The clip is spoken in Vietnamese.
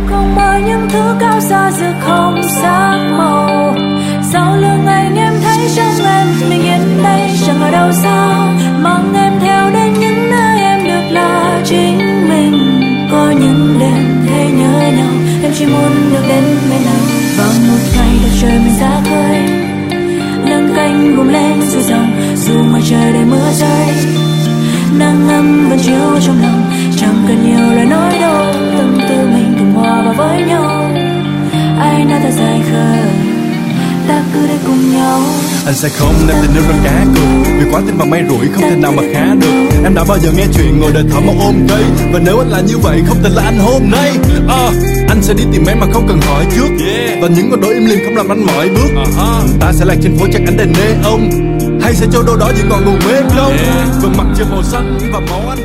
không mơ những thứ cao xa giữa không sắc màu. Sau lưng anh em thấy trong em mình yên đây chẳng ở đâu xa, mang em theo đến những nơi em được là chính mình. Có những đêm thấy nhớ nhau, em chỉ muốn được đến bên anh. Vào một ngày đẹp trời mình ra khơi, nâng cánh gồm lên dưới dòng, dù ngoài trời đầy mưa rơi, nắng ấm vẫn chiếu trong lòng. Chẳng cần nhiều lời nói đâu, tâm tư mình cùng hòa vào với nhau. Ai nói ta dài khờ, ta cứ để cùng nhau. Anh sẽ không đem tình yêu ra cá cược, vì quá tin vào may rủi không thể nào mà khá được. Em đã bao giờ nghe chuyện ngồi đợi thở một ôm cây, và nếu anh là như vậy không thể là anh hôm nay. Anh sẽ đi tìm em mà không cần hỏi trước, và những con đôi im lìm không làm anh mỏi bước. Ta sẽ lạc trên phố chắc ánh đèn neon, hay sẽ châu đâu đó những ngọn nguồn mê công. Vầng mặt trời màu xanh và máu anh